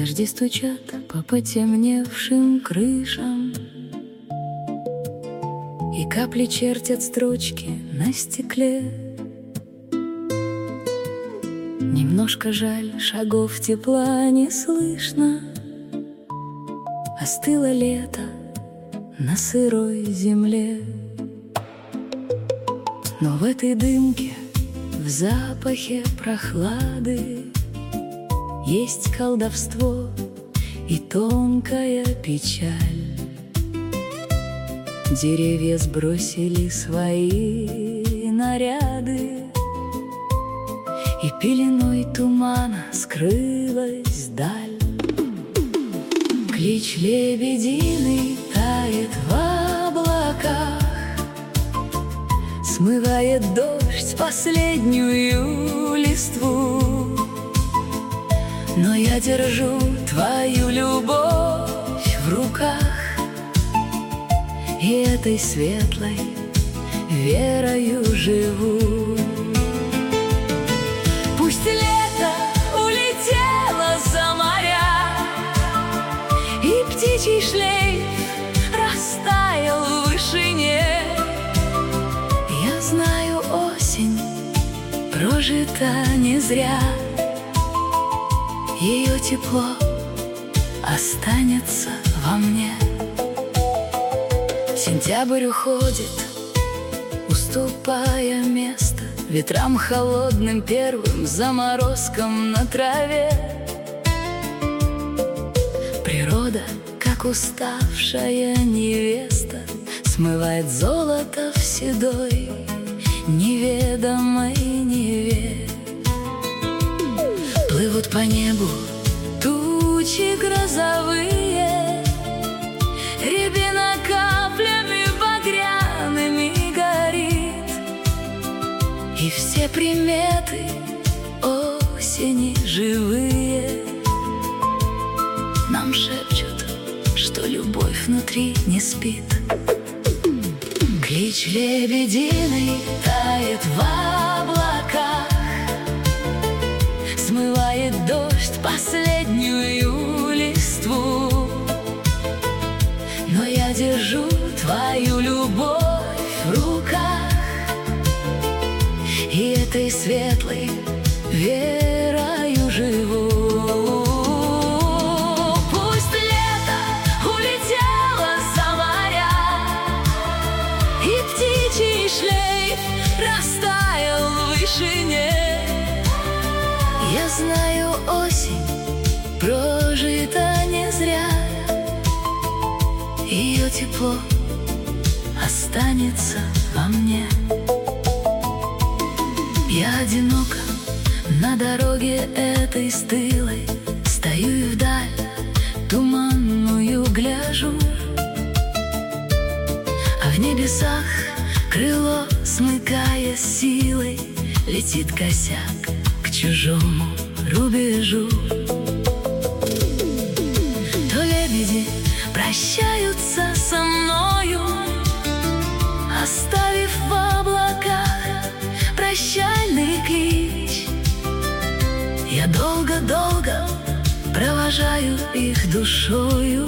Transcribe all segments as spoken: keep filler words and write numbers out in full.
Дожди стучат по потемневшим крышам, и капли чертят строчки на стекле. Немножко жаль, шагов тепла не слышно. Остыло лето на сырой земле. Но в этой дымке, в запахе прохлады, есть колдовство и тонкая печаль. Деревья сбросили свои наряды, и пеленой тумана скрылась даль. Клич лебединый тает в облаках, смывает дождь последнюю листву. Но я держу твою любовь в руках, и этой светлой верою живу. Пусть лето улетело за моря, и птичий шлейф растаял в вышине. Я знаю, осень прожита не зря, ее тепло останется во мне. Сентябрь уходит, уступая место ветрам холодным, первым заморозкам на траве. Природа, как уставшая невеста, смывает золото в седой неведомой Неве. Плывут по небу тучи грозовые, рябина каплями багряными горит, и все приметы осени живые нам шепчут, что любовь внутри не спит. Клич лебединый тает в облаках, смывает дождь последнюю листву. Но я держу твою любовь в руках, и этой светлой верою живу. Пусть лето улетело за моря, и птичий шлейф растаял в вышине. Я знаю, осень прожита не зря, ее тепло останется во мне. Я одиноко на дороге этой стылой стою и вдаль туманную гляжу, а в небесах крыло, смыкая силой, летит косяк к чужому рубежу. То лебеди прощаются со мною, оставив в облаках прощальный клич. Я долго-долго провожаю их душою,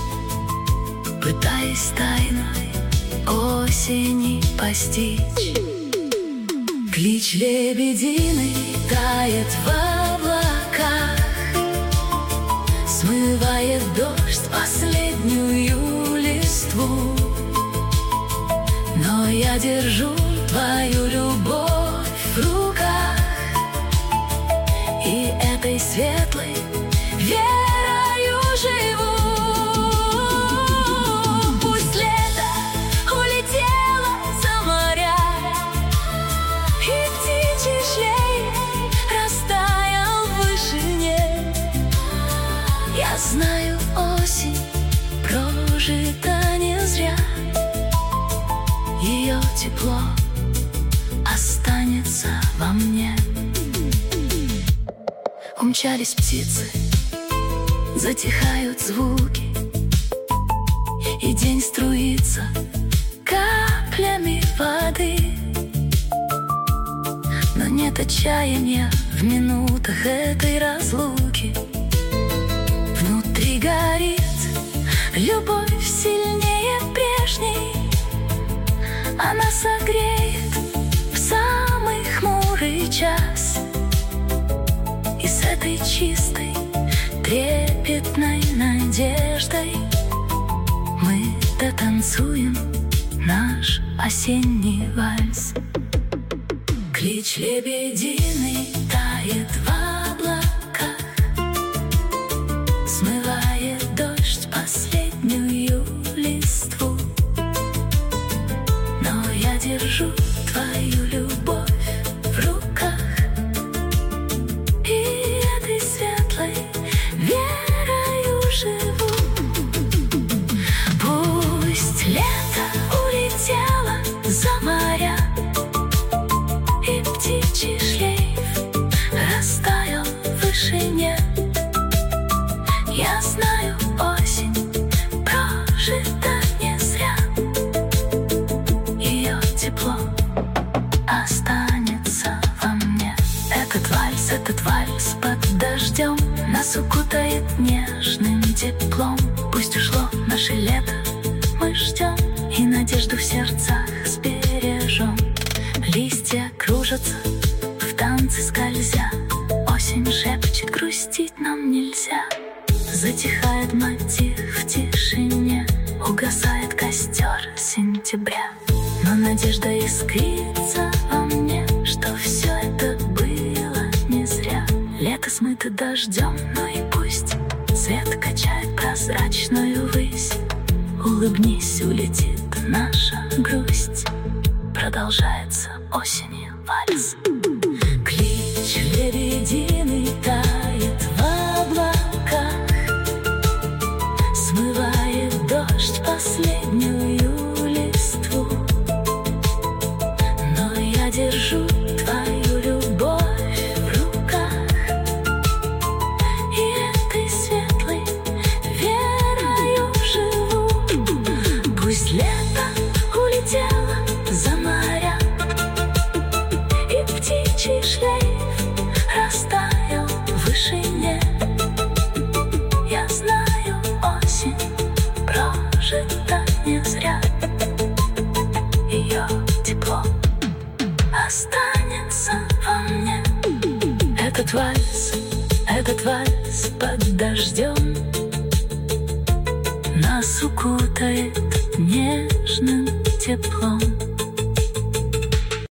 пытаясь тайну осени постичь. Клич лебединый тает в облаках, смывает дождь последнюю листву. Но я держу твою любовь в руках, и этой светлой верою живу. Пусть лето улетело за моря, и птичий шлейф растаял в вышине. Я знаю, осень прожита не зря, ее тепло останется во мне. Умчались птицы, затихают звуки, и день струится каплями воды. Но нет отчаяния в минутах этой разлуки. горит, любовь сильнее прежней. Она согреет в самый хмурый час. И с этой чистой, трепетной надеждой мы дотанцуем наш осенний вальс. Клич лебединый тает в облаках, смывает дождь последнюю листву. Но я держу твою любовь в руках, и этой светлой верою живу. Пусть лето улетело за моря, и птичий шлейф растаял в вышине. Я знаю, осень прожита не зря. Ее тепло останется во мне. Этот вальс, этот вальс под дождем нас укутает нежным теплом. Пусть ушло наше лето, мы ждем, и надежду в сердцах сбережем. Листья кружатся, в танце скользя. Осень шепчет, грустить нам нельзя. Затихает мотив в тишине, угасает костер сентября. Но надежда искрится во мне, что все это было не зря. Лето смыто дождем, но и пусть свет качает прозрачную высь. Улыбнись, улетит наша грусть. Продолжается осенью вальс. Клич лебединый тает в облаках, смывает дождь последнюю листву. Но я держу твою любовь в руках, и этой светлой верою живу. Пусть лето улетело за моря, и птичий шлейф растаял в вышине. Я знаю, осень прожита не зря. Ее тепло останется во мне. Этот вальс, этот вальс под дождем нас укутает нежным теплом.